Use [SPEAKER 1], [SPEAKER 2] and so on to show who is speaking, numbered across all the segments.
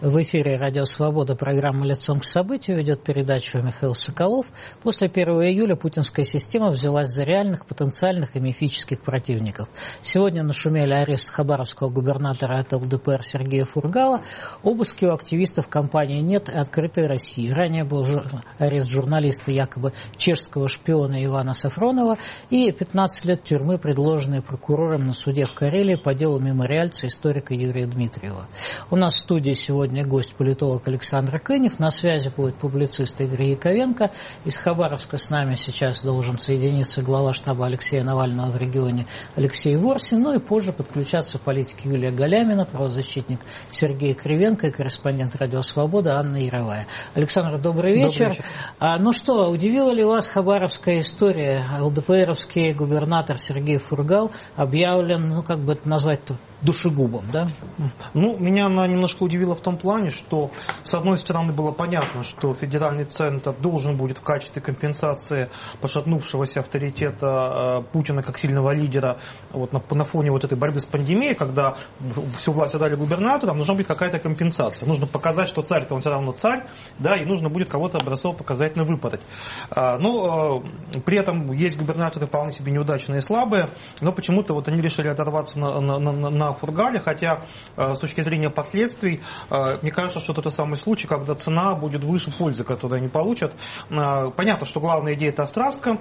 [SPEAKER 1] В эфире «Радио Свобода», программа «Лицом к событию», ведет передачу Михаил Соколов. После 1 июля путинская система взялась за реальных, потенциальных и мифических противников. Сегодня нашумели арест хабаровского губернатора от ЛДПР Сергея Фургала, обыски у активистов компании «Нет» и «Открытой России». Ранее был арест журналиста, якобы чешского шпиона Ивана Сафронова, и 15 лет тюрьмы, предложенные прокурором на суде в Карелии по делу мемориальца историка Юрия Дмитриева. У нас в студии сегодня гость-политолог Александр Кынев. На связи будет публицист Игорь Яковенко. Из Хабаровска с нами сейчас должен соединиться глава штаба Алексея Навального в регионе Алексей Ворсин. Ну и позже подключаться политик Юлия Галямина, правозащитник Сергей Кривенко и корреспондент «Радио Свобода» Анна Яровая. Александр, добрый вечер.
[SPEAKER 2] Добрый вечер.
[SPEAKER 1] Ну что, удивила ли вас хабаровская история? ЛДПРовский губернатор Сергей Фургал объявлен, как бы это назвать-то, душегубом, да?
[SPEAKER 2] Меня она немножко удивила в том плане, что, с одной стороны, было понятно, что федеральный центр должен будет в качестве компенсации пошатнувшегося авторитета Путина как сильного лидера на фоне этой борьбы с пандемией, когда всю власть отдали губернаторам, нужна будет какая-то компенсация. Нужно показать, что царь-то он все равно царь, да, и нужно будет кого-то образцово-показательно выпадать. При этом есть губернаторы вполне себе неудачные и слабые, но почему-то они решили оторваться на Фургале, хотя с точки зрения последствий, мне кажется, что это тот самый случай, когда цена будет выше пользы, которую они получат. Понятно, что главная идея — это острастка.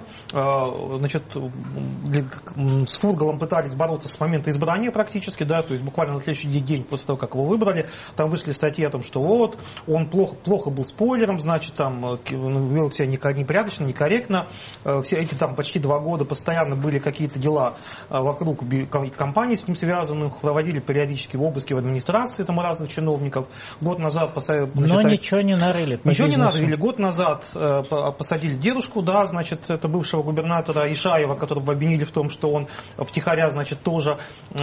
[SPEAKER 2] С Фургалом пытались бороться с момента избрания практически, да, то есть буквально на следующий день после того, как его выбрали, там вышли статьи о том, что он плохо был спойлером, значит, там вел себя непорядочно, некорректно. Все эти почти 2 года постоянно были какие-то дела вокруг компаний с ним связанных, проводили периодически обыски в администрации разных чиновников. Год назад
[SPEAKER 1] ничего не нарыли.
[SPEAKER 2] Ничего не нарыли. Год назад посадили дедушку, да, значит, это бывшего губернатора Ишаева, которого обвинили в том, что он втихаря, значит, тоже,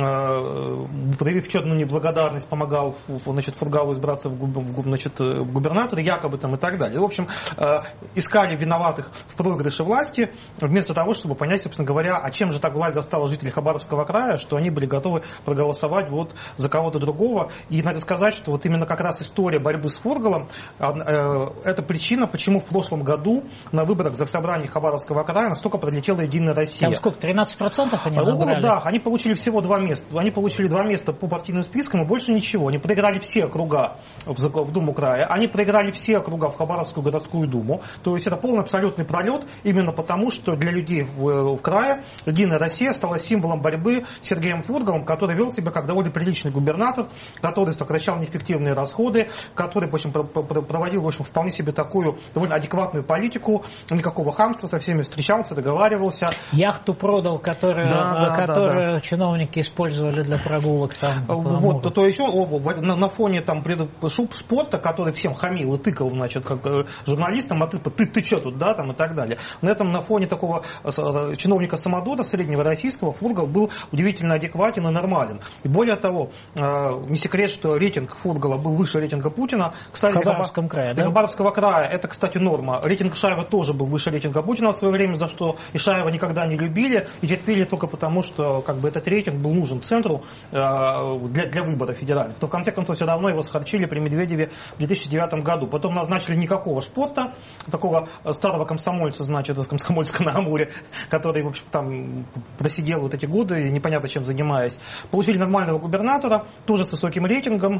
[SPEAKER 2] проявив черную неблагодарность, помогал, значит, Фургалу избраться в губернаторы, якобы там и так далее. В общем, искали виноватых в проигрыше власти, вместо того, чтобы понять, собственно говоря, а чем же так власть застала жителей Хабаровского края, что они были готовы проголосовать за кого-то другого. И надо сказать, что именно как раз история борьбы с Фургалом — это причина, почему в прошлом году на выборах Заксобрания Хабаровского края настолько пролетела «Единая Россия».
[SPEAKER 1] Там сколько, 13% они набрали?
[SPEAKER 2] Да, они получили всего 2 места. Они получили 2 места по партийным спискам и больше ничего. Они проиграли все округа в Думу края. Они проиграли все округа в Хабаровскую городскую думу. То есть это полный абсолютный пролет, именно потому, что для людей в крае «Единая Россия» стала символом борьбы с Сергеем Фургалом, который вел себя как довольно приличный губернатор, который сокращал неэффективные расходы, который, в общем, проводил, в общем, вполне себе такую довольно адекватную политику, никакого хамства, со всеми встречался, договаривался.
[SPEAKER 1] Яхту продал, которую чиновники использовали для прогулок там.
[SPEAKER 2] То есть на фоне спорта, который всем хамил и тыкал, значит, как журналистам, ты что тут, да, там и так далее. На фоне такого чиновника самодура среднего российского Фургал был удивительно адекватен и нормален. И более того, не секрет, что рейтинг Фургала был выше рейтинга Путина. Кстати,
[SPEAKER 1] в Хабаровском крае, да?
[SPEAKER 2] Хабаровского края это, кстати, норма. Рейтинг Ишаева тоже был выше рейтинга Путина в свое время, за что Ишаева никогда не любили и терпели только потому, что этот рейтинг был нужен центру для выборов федеральных. То в конце концов все равно его схарчили при Медведеве в 2009 году. Потом назначили никакого спорта, такого старого комсомольца, значит, из Комсомольска на Амуре, который, в общем, там просидел эти годы, непонятно чем занимаясь. Получили нормального губернатора, тоже с высоким рейтингом.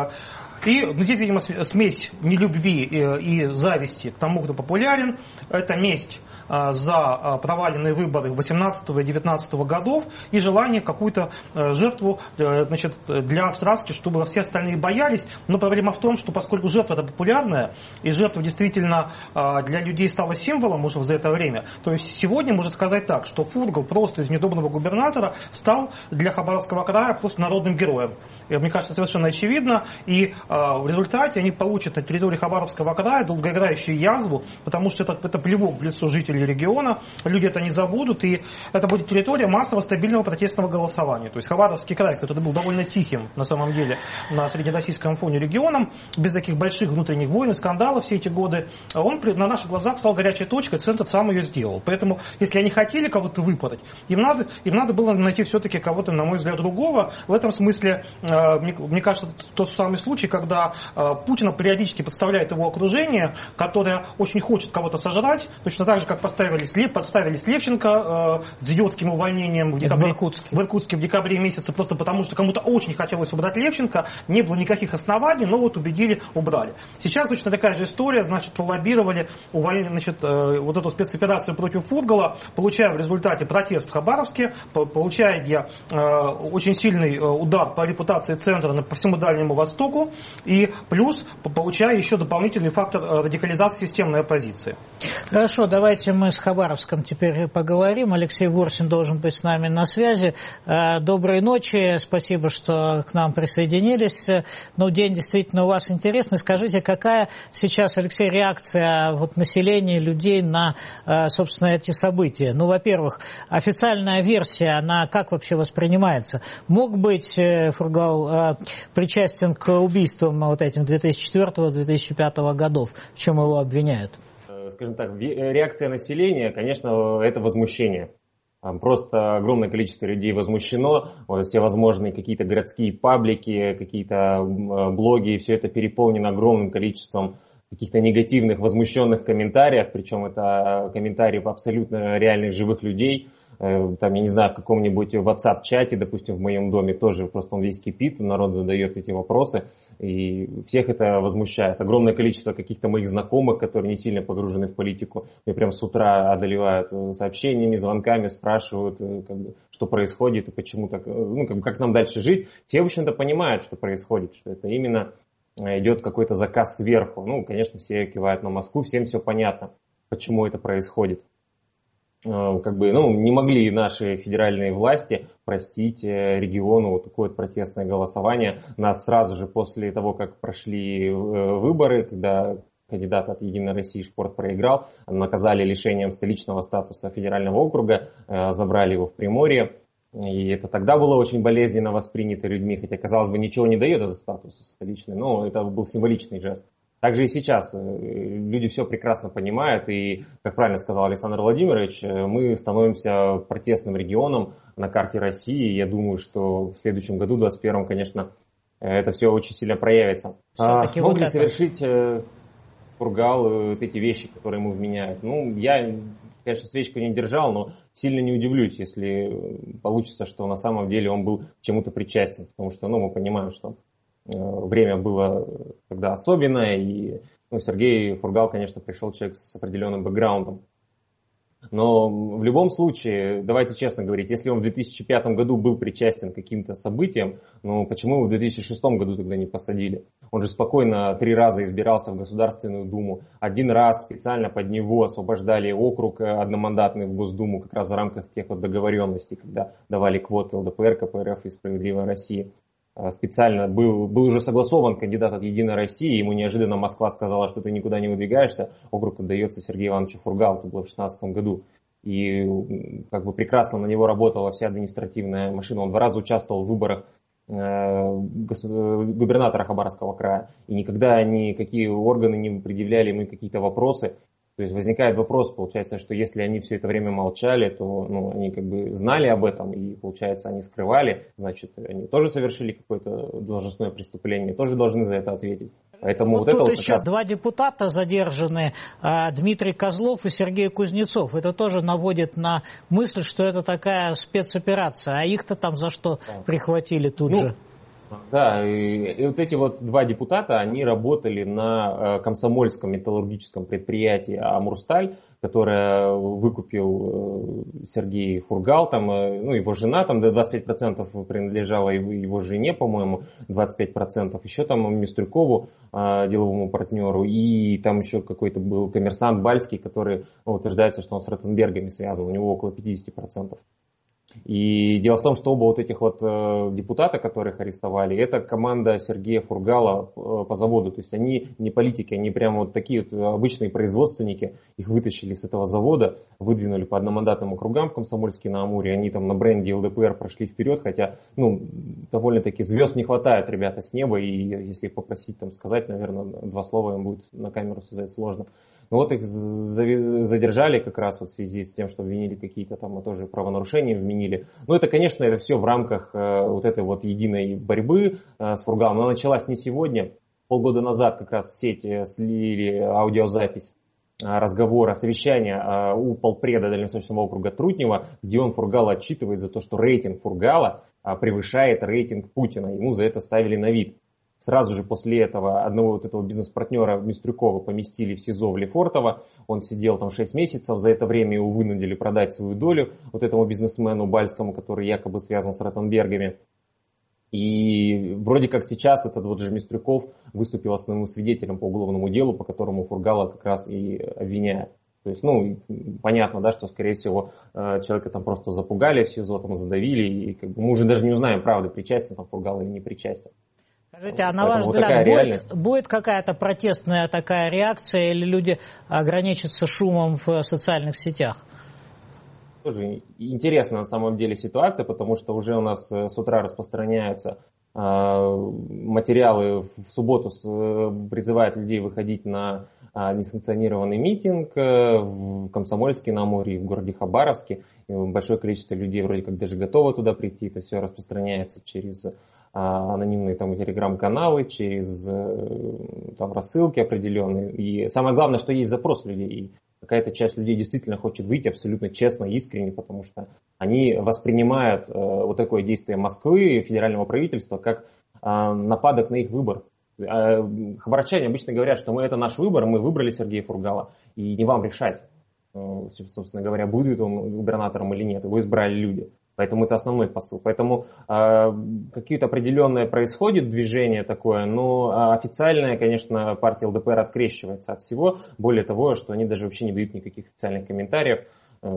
[SPEAKER 2] И здесь, видимо, смесь нелюбви и зависти к тому, кто популярен. Это месть за проваленные выборы 18 и 19 годов и желание какую-то жертву, значит, для страстки, чтобы все остальные боялись. Но проблема в том, что поскольку жертва это популярная, и жертва действительно для людей стала символом уже за это время, то есть сегодня можно сказать так, что Фургал просто из недоброго губернатора стал для Хабаровского края просто народным героем. И, мне кажется, совершенно очевидно. И в результате они получат на территории Хабаровского края долгоиграющую язву, потому что это плевок в лицо жителей региона, люди это не забудут, и это будет территория массового стабильного протестного голосования. То есть Хабаровский край, который был довольно тихим, на самом деле, на среднероссийском фоне регионом, без таких больших внутренних войн и скандалов все эти годы, он на наших глазах стал горячей точкой, центр сам ее сделал. Поэтому, если они хотели кого-то выпадать, им надо было найти все-таки кого-то, на мой взгляд, другого. В этом смысле, мне кажется, тот самый случай, когда Путина периодически подставляет его окружение, которое очень хочет кого-то сожрать, точно так же, как подставили Слевченко с идиотским увольнением в Иркутске в декабре месяце, просто потому что кому-то очень хотелось убрать Левченко, не было никаких оснований, но вот убедили, убрали. Сейчас точно такая же история, значит, пролоббировали, уволили, значит, вот эту спецоперацию против Фургала, получая в результате протест в Хабаровске, получает я очень сильный удар по репутации центра по всему Дальнему Востоку и плюс получая еще дополнительный фактор радикализации системной оппозиции.
[SPEAKER 1] Хорошо, давайте мы с Хабаровском теперь поговорим. Алексей Ворсин должен быть с нами на связи. Доброй ночи, спасибо, что к нам присоединились. Ну, день действительно у вас интересный. Скажите, какая сейчас, Алексей, реакция вот населения, людей на, собственно, эти события? Ну, во-первых, официальная версия, она как вообще воспринимается? Мог быть Фургал причастен к убийствам вот этим 2004-2005 годов, в чем его обвиняют?
[SPEAKER 3] Скажем так, реакция населения, конечно, это возмущение. Просто огромное количество людей возмущено, все возможные какие-то городские паблики, какие-то блоги, все это переполнено огромным количеством каких-то негативных, возмущенных комментариев, причем это комментарии абсолютно реальных живых людей. Там, я не знаю, в каком-нибудь WhatsApp-чате, допустим, в моем доме тоже просто он весь кипит, народ задает эти вопросы, и всех это возмущает. Огромное количество каких-то моих знакомых, которые не сильно погружены в политику, меня прям с утра одолевают сообщениями, звонками, спрашивают, как бы, что происходит и почему так, ну, как нам дальше жить. Все, в общем-то, понимают, что происходит, что это именно идет какой-то заказ сверху. Ну, конечно, все кивают на Москву, всем все понятно, почему это происходит. Как бы, ну, не могли наши федеральные власти простить региону вот такое вот протестное голосование. Нас сразу же после того, как прошли выборы, когда кандидат от «Единой России» Шпорт проиграл, наказали лишением столичного статуса федерального округа, забрали его в Приморье. И это тогда было очень болезненно воспринято людьми, хотя, казалось бы, ничего не дает этот статус столичный, но это был символичный жест. Также и сейчас люди все прекрасно понимают, и, как правильно сказал Александр Владимирович, мы становимся протестным регионом на карте России. Я думаю, что в следующем году, в 2021, конечно, это все очень сильно проявится. Мог ли совершить Фургал вот эти вещи, которые ему вменяют? Ну, я, конечно, свечку не держал, но сильно не удивлюсь, если получится, что на самом деле он был к чему-то причастен, потому что, ну, мы понимаем, что время было тогда особенное, и Сергей Фургал, конечно, пришел человек с определенным бэкграундом. Но в любом случае, давайте честно говорить, если он в 2005 году был причастен к каким-то событиям, ну почему его в 2006 году тогда не посадили? Он же спокойно 3 раза избирался в Государственную Думу. 1 раз специально под него освобождали округ одномандатный в Госдуму, как раз в рамках тех вот договоренностей, когда давали квоты ЛДПР, КПРФ и «Справедливая Россия». Специально был уже согласован кандидат от «Единой России», ему неожиданно Москва сказала, что ты никуда не выдвигаешься, округ отдается Сергею Ивановичу Фургалу, это было в 2016 году. И как бы прекрасно на него работала вся административная машина, он 2 раза участвовал в выборах губернатора Хабаровского края, и никогда никакие органы не предъявляли ему какие-то вопросы. То есть возникает вопрос, получается, что если они все это время молчали, то они как бы знали об этом, и, получается, они скрывали, значит, они тоже совершили какое-то должностное преступление, тоже должны за это ответить. Поэтому
[SPEAKER 1] вот тут еще 2 депутата задержаны, Дмитрий Козлов и Сергей Кузнецов. Это тоже наводит на мысль, что это такая спецоперация, а их-то там за что прихватили тут же?
[SPEAKER 3] Да, и вот эти вот 2 депутата, они работали на комсомольском металлургическом предприятии «Амурсталь», которое выкупил Сергей Фургал, там, его жена, там 25% принадлежало его жене, по-моему, 25% еще там Мистрюкову, деловому партнеру, и там еще какой-то был коммерсант Бальский, который утверждается, что он с Ротенбергами связан, у него около 50%. И дело в том, что оба вот этих вот депутата, которых арестовали, это команда Сергея Фургала по заводу. То есть они не политики, они прямо вот такие вот обычные производственники. Их вытащили с этого завода, выдвинули по одномандатным округам в Комсомольске на Амуре. Они там на бренде ЛДПР прошли вперед, хотя довольно-таки звезд не хватает, ребята, с неба. И если их попросить там сказать, наверное, 2 слова им будет на камеру сказать сложно. Но вот их задержали как раз вот в связи с тем, что обвинили какие-то там тоже правонарушения, вменили. Но это, конечно, это все в рамках вот этой вот единой борьбы с Фургалом. Она началась не сегодня. полгода назад как раз в сети слили аудиозапись разговора, совещания у полпреда Дальневосточного округа Трутнева, где он Фургала отчитывает за то, что рейтинг Фургала превышает рейтинг Путина. Ему за это ставили на вид. Сразу же после этого одного вот этого бизнес-партнера Мистрюкова поместили в СИЗО в Лефортово. Он сидел там 6 месяцев. За это время его вынудили продать свою долю вот этому бизнесмену Бальскому, который якобы связан с Ротенбергами. И вроде как сейчас этот вот же Мистрюков выступил основным свидетелем по уголовному делу, по которому Фургала как раз и обвиняют. То есть, понятно, да, что, скорее всего, человека там просто запугали в СИЗО, там задавили, и мы уже даже не узнаем, правда, причастен там Фургала или не причастен.
[SPEAKER 1] Скажите, а на ваш взгляд, будет какая-то протестная такая реакция, или люди ограничатся шумом в социальных сетях?
[SPEAKER 3] Тоже интересная на самом деле ситуация, потому что уже у нас с утра распространяются материалы, в субботу призывают людей выходить на несанкционированный митинг в Комсомольске-на-Амуре и в городе Хабаровске. Большое количество людей вроде как даже готово туда прийти. Это все распространяется через анонимные там телеграм-каналы, через там рассылки определенные. И самое главное, что есть запрос людей. И какая-то часть людей действительно хочет выйти абсолютно честно, искренне, потому что они воспринимают вот такое действие Москвы, федерального правительства, как нападок на их выбор. Хабаровчане обычно говорят, что это наш выбор, мы выбрали Сергея Фургала, и не вам решать, собственно говоря, будет он губернатором или нет, его избрали люди. Поэтому это основной посыл. Поэтому какие-то определенное происходит движение такое, но официальная, конечно, партия ЛДПР открещивается от всего. Более того, что они даже вообще не дают никаких официальных комментариев.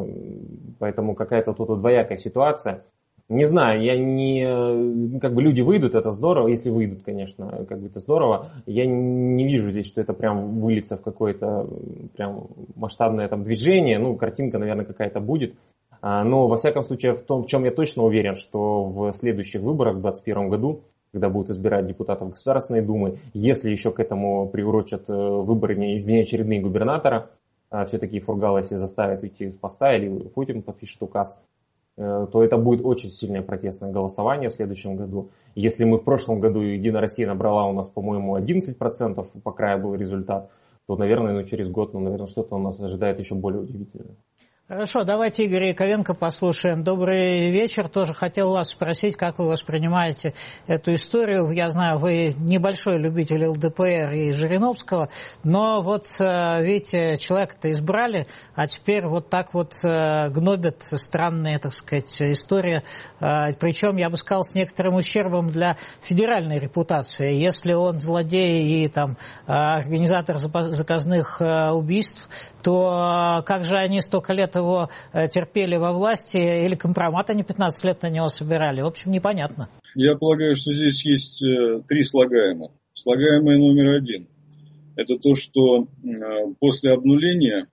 [SPEAKER 3] Поэтому какая-то тут двоякая ситуация. Не знаю, я не... Как бы люди выйдут, это здорово. Если выйдут, конечно, как бы это здорово. Я не вижу здесь, что это прям выльется в какое-то прям масштабное там движение. Картинка, наверное, какая-то будет. Но, во всяком случае, в том, в чем я точно уверен, что в следующих выборах в 2021 году, когда будут избирать депутатов Государственной Думы, если еще к этому приурочат выборы внеочередные губернатора, все-таки Фургала, если заставят уйти из поста или Путин подпишет указ, то это будет очень сильное протестное голосование в следующем году. Если мы в прошлом году Единая Россия набрала у нас, по-моему, 11%, по краю был результат, то, наверное, через год, что-то у нас ожидает еще более удивительное.
[SPEAKER 1] Хорошо, давайте Игоря Яковенко послушаем. Добрый вечер. Тоже хотел вас спросить, как вы воспринимаете эту историю. Я знаю, вы небольшой любитель ЛДПР и Жириновского, но вот, видите, человека-то избрали, а теперь вот так вот гнобят. Странная, так сказать, история. Причем, я бы сказал, с некоторым ущербом для федеральной репутации. Если он злодей и там организатор заказных убийств, то как же они столько лет его терпели во власти, или компромат они 15 лет на него собирали? В общем, непонятно.
[SPEAKER 4] Я полагаю, что здесь есть 3 слагаемых. Слагаемое номер 1 – это то, что после обнуления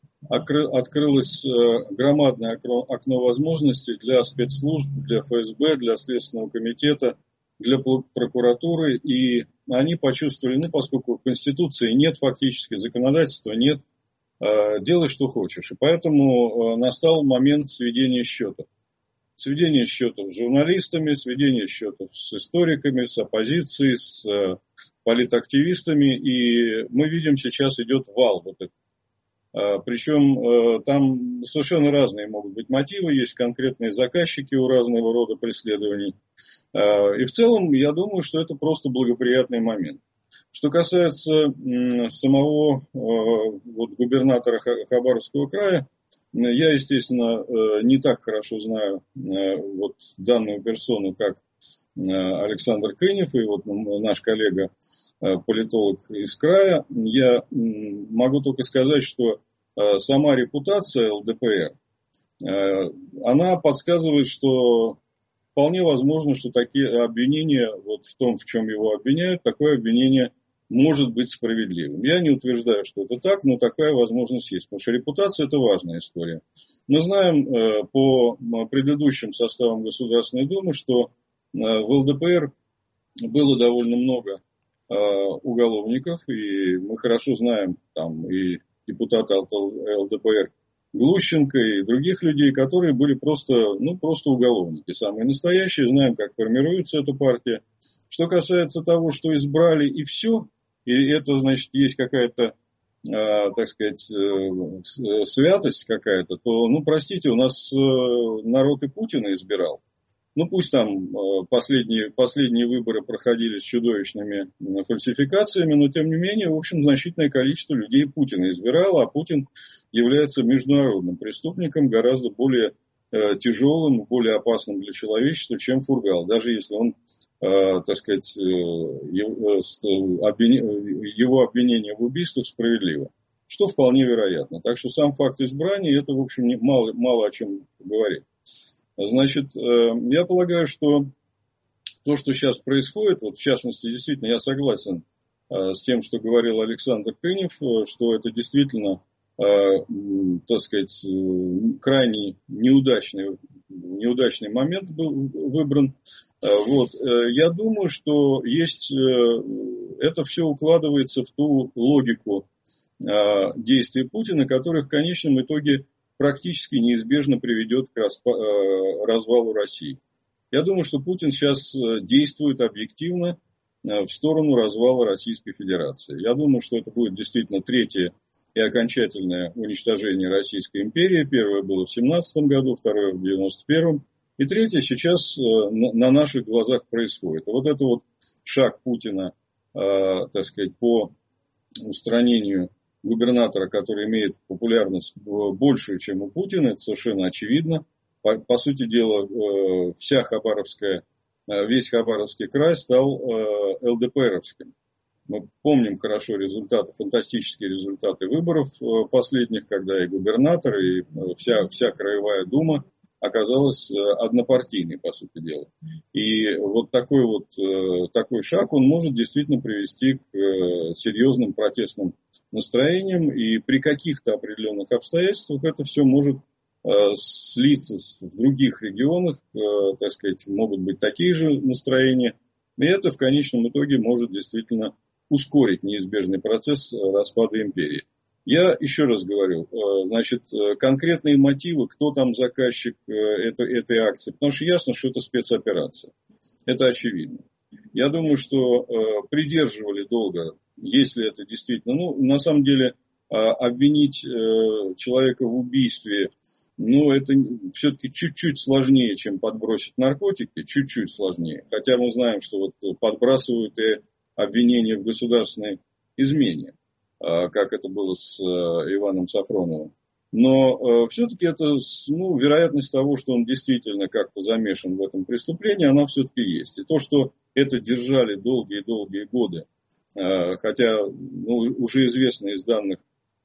[SPEAKER 4] открылось громадное окно возможностей для спецслужб, для ФСБ, для Следственного комитета, для прокуратуры, и они почувствовали, поскольку Конституции нет фактически, законодательства нет, делай, что хочешь. И поэтому настал момент сведения счетов. Сведение счетов с журналистами, сведение счетов с историками, с оппозицией, с политактивистами. И мы видим, сейчас идет вал вот этот. Причем там совершенно разные могут быть мотивы, есть конкретные заказчики у разного рода преследований. И в целом, я думаю, что это просто благоприятный момент. Что касается самого губернатора Хабаровского края, я, естественно, не так хорошо знаю данную персону, как Александр Кынев и наш коллега, политолог из края. Я могу только сказать, что сама репутация ЛДПР, она подсказывает, что вполне возможно, что такие обвинения, в том, в чем его обвиняют, такое обвинение может быть справедливым. Я не утверждаю, что это так, но такая возможность есть. Потому что репутация – это важная история. Мы знаем по предыдущим составам Государственной Думы, что в ЛДПР было довольно много уголовников, и мы хорошо знаем там и депутата ЛДПР Глущенко и других людей, которые были просто уголовники, самые настоящие, знаем, как формируется эта партия. Что касается того, что избрали и все, и это, значит, есть какая-то, так сказать, святость какая-то, то, ну, простите, у нас народ и Путина избирал. Ну, пусть там последние выборы проходили с чудовищными фальсификациями, но, тем не менее, в общем, значительное количество людей Путина избирало, а Путин является международным преступником, гораздо более тяжелым, более опасным для человечества, чем Фургал. Даже если он, так сказать, его обвинение в убийствах справедливо. Что вполне вероятно. Так что сам факт избрания, это, в общем, мало о чем говорит. Значит, я полагаю, что то, что сейчас происходит, вот в частности, действительно, я согласен с тем, что говорил Александр Тынев, что это действительно, так сказать, крайне неудачный момент был выбран. Вот. Я думаю, что это все укладывается в ту логику действий Путина, который в конечном итоге практически неизбежно приведет к развалу России. Я думаю, что Путин сейчас действует объективно в сторону развала Российской Федерации. Я думаю, что это будет действительно третье и окончательное уничтожение Российской империи. Первое было в 1917 году, второе в 1991. И третье сейчас на наших глазах происходит. И вот это вот шаг Путина, так сказать, по устранению губернатора, который имеет популярность большую, чем у Путина, это совершенно очевидно. По сути дела, весь Хабаровский край стал ЛДПРовским. Мы помним хорошо фантастические результаты выборов последних, когда и губернатор, и вся краевая дума оказалась однопартийной, по сути дела. И вот такой шаг, он может действительно привести к серьезным протестным настроениям, и при каких-то определенных обстоятельствах это все может слиться в других регионах, так сказать, могут быть такие же настроения, и это в конечном итоге может действительно ускорить неизбежный процесс распада империи. Я еще раз говорю, значит, конкретные мотивы, кто там заказчик этой акции, потому что ясно, что это спецоперация. Это очевидно. Я думаю, что придерживали долго, если это действительно, на самом деле, обвинить человека в убийстве, это все-таки чуть-чуть сложнее, чем подбросить наркотики, чуть-чуть сложнее. Хотя мы знаем, что вот подбрасывают и обвинения в государственной измене, как это было с Иваном Сафроновым. Но все-таки это, вероятность того, что он действительно как-то замешан в этом преступлении, она все-таки есть. И то, что это держали долгие-долгие годы, хотя уже известно из данных,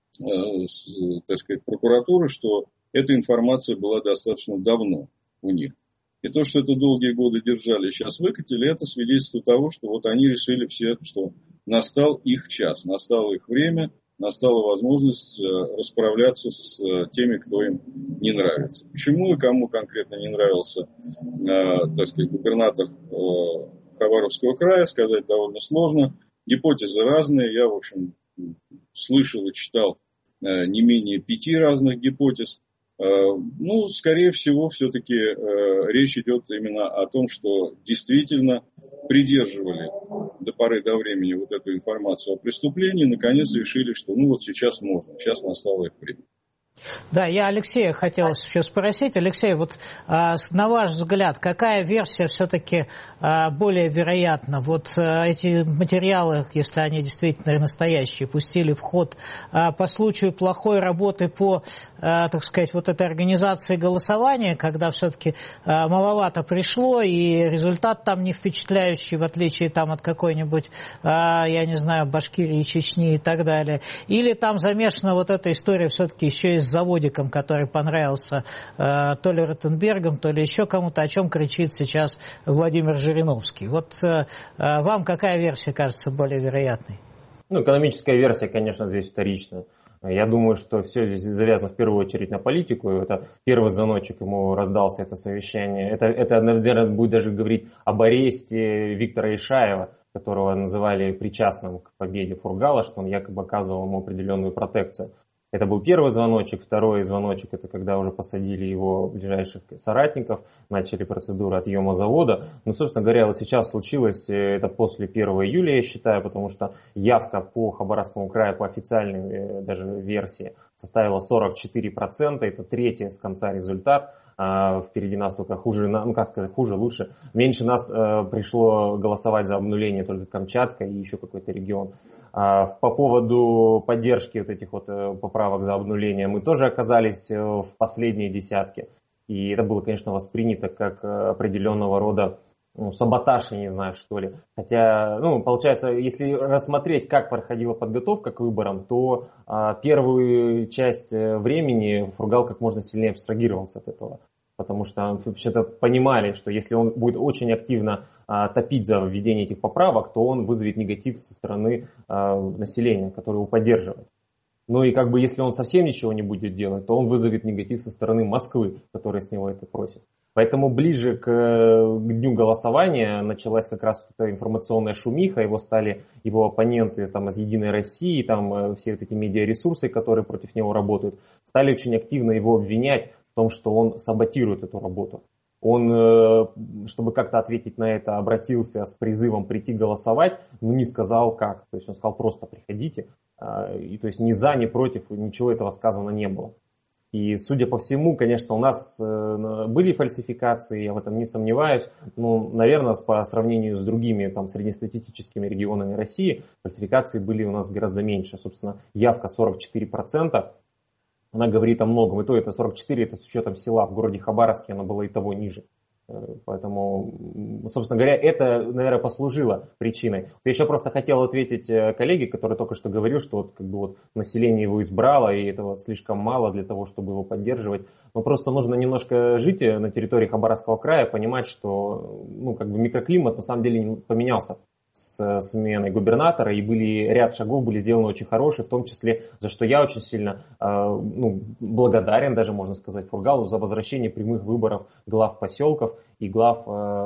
[SPEAKER 4] так сказать, прокуратуры, что эта информация была достаточно давно у них. И то, что это долгие годы держали, сейчас выкатили, это свидетельство того, что вот они решили все, что настал их час, настало их время, настала возможность расправляться с теми, кто им не нравится. Почему и кому конкретно не нравился, так сказать, губернатор Хабаровского края, сказать довольно сложно. Гипотезы разные. Я, в общем, слышал и читал не менее 5 разных гипотез. Скорее всего, все-таки речь идет именно о том, что действительно придерживали до поры до времени вот эту информацию о преступлении, наконец решили, что сейчас можно, сейчас настало их время.
[SPEAKER 1] Да, я Алексея хотел еще спросить. Алексей, вот на ваш взгляд, какая версия все-таки более вероятна? Вот эти материалы, если они действительно настоящие, пустили в ход по случаю плохой работы по, так сказать, вот этой организации голосования, когда все-таки маловато пришло, и результат там не впечатляющий, в отличие там от какой-нибудь, я не знаю, Башкирии, Чечни и так далее. Или там замешана вот эта история все-таки еще и с заводиком, который понравился то ли Ротенбергам, то ли еще кому-то, о чем кричит сейчас Владимир Жириновский. Вот вам какая версия кажется более вероятной?
[SPEAKER 3] Экономическая версия, конечно, здесь вторична. Я думаю, что все здесь завязано в первую очередь на политику. Это первый звоночек ему раздался, это совещание. Это, наверное, будет даже говорить об аресте Виктора Ишаева, которого называли причастным к победе Фургала, что он якобы оказывал ему определенную протекцию. Это был первый звоночек. Второй звоночек — это когда уже посадили его ближайших соратников, начали процедуру отъема завода. Ну, собственно говоря, вот сейчас случилось это после 1 июля, я считаю, потому что явка по Хабаровскому краю, по официальной даже версии, составила 44%. Это третий с конца результат. Впереди нас только хуже, ну как сказать, хуже, лучше. Меньше нас пришло голосовать за обнуление только Камчатка и еще какой-то регион. По поводу поддержки вот этих вот поправок за обнуление мы тоже оказались в последней десятке. И это было, конечно, воспринято как определенного рода саботаж, я не знаю, что ли. Хотя, получается, если рассмотреть, как проходила подготовка к выборам, то первую часть времени Фургал как можно сильнее абстрагировался от этого. Потому что вообще-то понимали, что если он будет очень активно топить за введение этих поправок, то он вызовет негатив со стороны населения, которое его поддерживает. Ну и как бы если он совсем ничего не будет делать, то он вызовет негатив со стороны Москвы, которая с него это просит. Поэтому ближе к дню голосования началась как раз вот эта информационная шумиха, его оппоненты там, из «Единой России», там, все вот эти медиаресурсы, которые против него работают, стали очень активно его обвинять в том, что он саботирует эту работу. Он, чтобы как-то ответить на это, обратился с призывом прийти голосовать, но не сказал как. То есть он сказал просто приходите. И, то есть ни за, ни против, ничего этого сказано не было. И, судя по всему, конечно, у нас были фальсификации, я в этом не сомневаюсь, но, наверное, по сравнению с другими там, среднестатистическими регионами России, фальсификации были у нас гораздо меньше. Собственно, явка 44%, она говорит о многом. И то это 44, это с учетом села. В городе Хабаровске она была и того ниже. Поэтому, собственно говоря, это, наверное, послужило причиной. Я еще просто хотел ответить коллеге, который только что говорил, что вот, как бы, вот, население его избрало, и этого слишком мало для того, чтобы его поддерживать. Но просто нужно немножко жить на территории Хабаровского края, понимать, что микроклимат на самом деле не поменялся с сменой губернатора, и ряд шагов были сделаны очень хорошие, в том числе, за что я очень сильно благодарен, даже можно сказать, Фургалу, за возвращение прямых выборов глав поселков и глав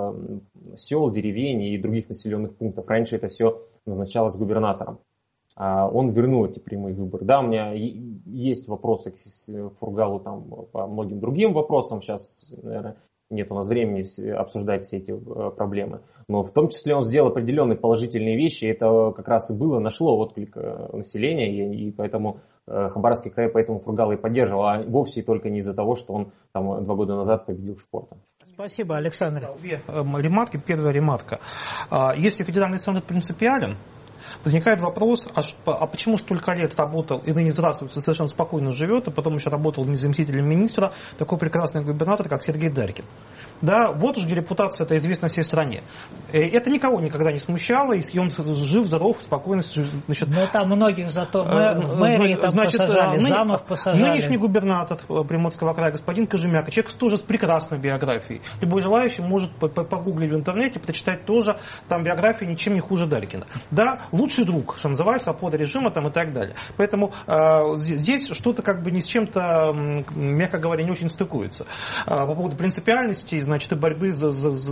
[SPEAKER 3] сел, деревень и других населенных пунктов. Раньше это все назначалось губернатором. Он вернул эти прямые выборы. Да, у меня есть вопросы к Фургалу там, по многим другим вопросам, сейчас, наверное, нет у нас времени обсуждать все эти проблемы. Но в том числе он сделал определенные положительные вещи, и это как раз и нашло отклик населения, и поэтому Хабаровский край поэтому Фургала и поддерживал, а вовсе только не из-за того, что он там 2 года назад победил в спорте.
[SPEAKER 1] Спасибо, Александр.
[SPEAKER 2] Две ремарки. Первая ремарка. Если федеральный центр принципиален, возникает вопрос, а почему столько лет работал и ныне здравствует, совершенно спокойно живет, а потом еще работал заместителем министра, такой прекрасный губернатор, как Сергей Дарькин. Да, вот уж где репутация это известна всей стране. Это никого никогда не смущало, и он жив, здоров, спокойно. Значит,
[SPEAKER 1] но там многих зато в мэрии там посажали, замов посажали.
[SPEAKER 2] Нынешний губернатор Приморского края, господин Кожемяка, человек тоже с прекрасной биографией. Любой желающий может погуглить в интернете, прочитать тоже там биографию ничем не хуже Дарькина. Да, лучший друг, что называется, опора режима там и так далее. Поэтому здесь что-то как бы ни с чем-то, мягко говоря, не очень стыкуется. По поводу принципиальности, значит, и борьбы за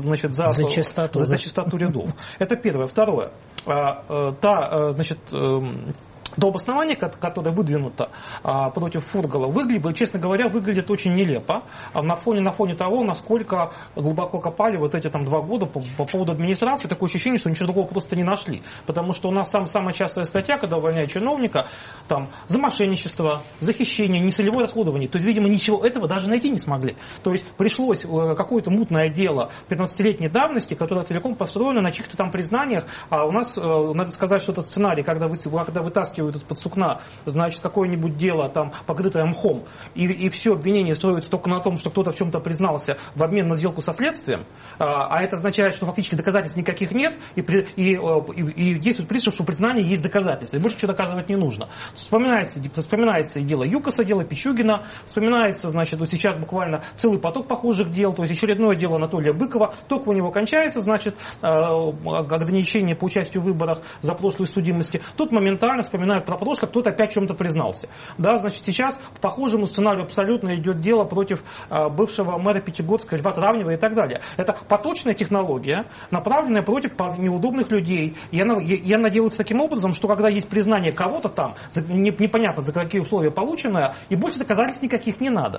[SPEAKER 2] чистоту рядов. Это первое. Второе. То обоснование, которое выдвинуто против Фургала, честно говоря, выглядит очень нелепо на фоне того, насколько глубоко копали вот эти 2 года по поводу администрации. Такое ощущение, что ничего другого просто не нашли. Потому что у нас самая частая статья, когда увольняют чиновника, там, за мошенничество, за хищение, нецелевое расходование. То есть, видимо, ничего этого даже найти не смогли. То есть, пришлось какое-то мутное дело 15-летней давности, которое целиком построено на чьих-то там признаниях. А у нас, надо сказать, что это сценарий, когда вытаскивают из-под сукна, значит, какое-нибудь дело там покрытое мхом, и все обвинение строится только на том, что кто-то в чем-то признался в обмен на сделку со следствием, а это означает, что фактически доказательств никаких нет, и действует принцип, что признание есть доказательства, и больше ничего доказывать не нужно. Вспоминается и дело Юкоса, дело Пичугина, вспоминается, значит, вот сейчас буквально целый поток похожих дел, то есть очередное дело Анатолия Быкова, только у него кончается, значит, ограничение по участию в выборах за прошлые судимости, тут моментально вспоминается вспоминают про прошлое, кто-то опять в чем-то признался. Да, значит, сейчас по похожему сценарию абсолютно идет дело против бывшего мэра Пятигорска Льва Травнева и так далее. Это поточная технология, направленная против неудобных людей. И она делается таким образом, что когда есть признание кого-то там, непонятно за какие условия полученное, и больше доказательств никаких не надо.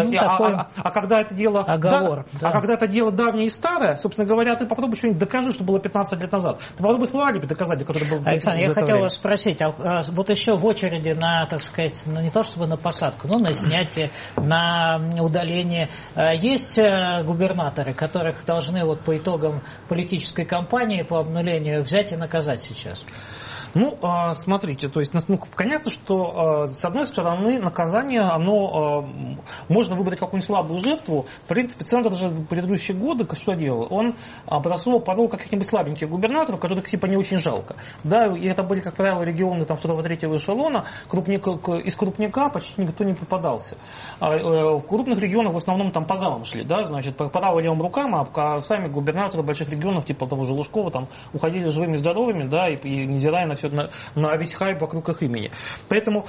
[SPEAKER 2] Когда это дело...
[SPEAKER 1] Оговор, да.
[SPEAKER 2] А когда это дело давнее и старое, собственно говоря, ты попробуй что-нибудь докажи, что было 15 лет назад. Ты попробуй с алиби доказать, который был...
[SPEAKER 1] Александр, я хотел вас спросить, вот еще в очереди на, так сказать, не то чтобы на посадку, но на снятие, на удаление, есть губернаторы, которых должны вот по итогам политической кампании по обнулению взять и наказать сейчас?
[SPEAKER 2] Ну, смотрите, то есть, понятно, что, с одной стороны, наказание, оно, можно выбрать какую-нибудь слабую жертву. В принципе, Центр же в предыдущие годы, что делал? Он образовал порой каких-нибудь слабеньких губернаторов, которых типа не очень жалко. Да, и это были, как правило, регионы там второго, третьего эшелона. Из крупняка почти никто не попадался. В крупных регионах в основном там по залам шли, да, значит, по правым рукам, а сами губернаторы больших регионов, типа того же Лужкова, там уходили живыми, здоровыми, да, и невзирая на весь хайп вокруг их имени. Поэтому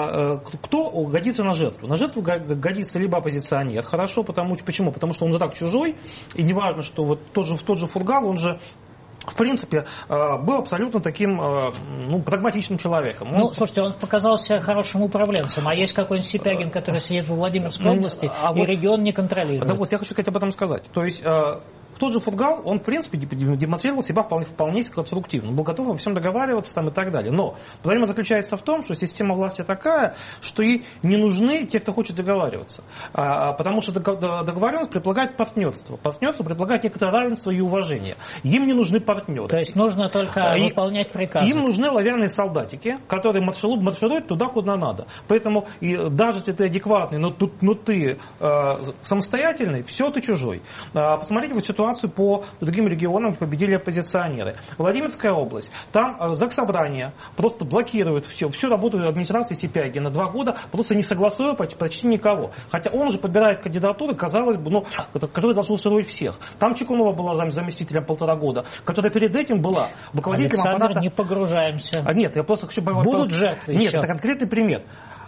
[SPEAKER 2] кто годится на жертву? На жертву годится либо оппозиционер, хорошо, почему? Потому что он и так чужой, и неважно, что вот тот же Фургал, он же в принципе, был абсолютно таким прагматичным человеком.
[SPEAKER 1] Слушайте, он показался хорошим управленцем, а есть какой-нибудь Сипягин, который сидит во Владимирской области, и регион не контролирует.
[SPEAKER 2] Да вот, я хочу об этом сказать. То есть, тот же Фургал, он, в принципе, демонстрировал себя вполне конструктивно. Он был готов во всем договариваться там, и так далее. Но проблема заключается в том, что система власти такая, что ей не нужны те, кто хочет договариваться. Потому что договоренность предполагает партнерство. Партнерство предполагает некоторое равенство и уважение. Им не нужны партнеры.
[SPEAKER 1] То есть нужно только выполнять приказы.
[SPEAKER 2] Им нужны лояльные солдатики, которые маршируют туда, куда надо. Поэтому даже если ты адекватный, но ты самостоятельный, все, ты чужой. Посмотрите вот ситуацию по другим регионам, победили оппозиционеры. Владимирская область, там заксобрание просто блокирует всю работу администрации Сипягина 2 года, просто не согласуя почти никого. Хотя он же подбирает кандидатуры, казалось бы, которые должны устроить всех. Там Чекунова была заместителем 1,5 года, которая перед этим была руководителем аппарата...
[SPEAKER 1] не погружаемся.
[SPEAKER 2] Нет, я просто хочу...
[SPEAKER 1] Будут жертвы
[SPEAKER 2] Нет,
[SPEAKER 1] еще.
[SPEAKER 2] это конкретный пример.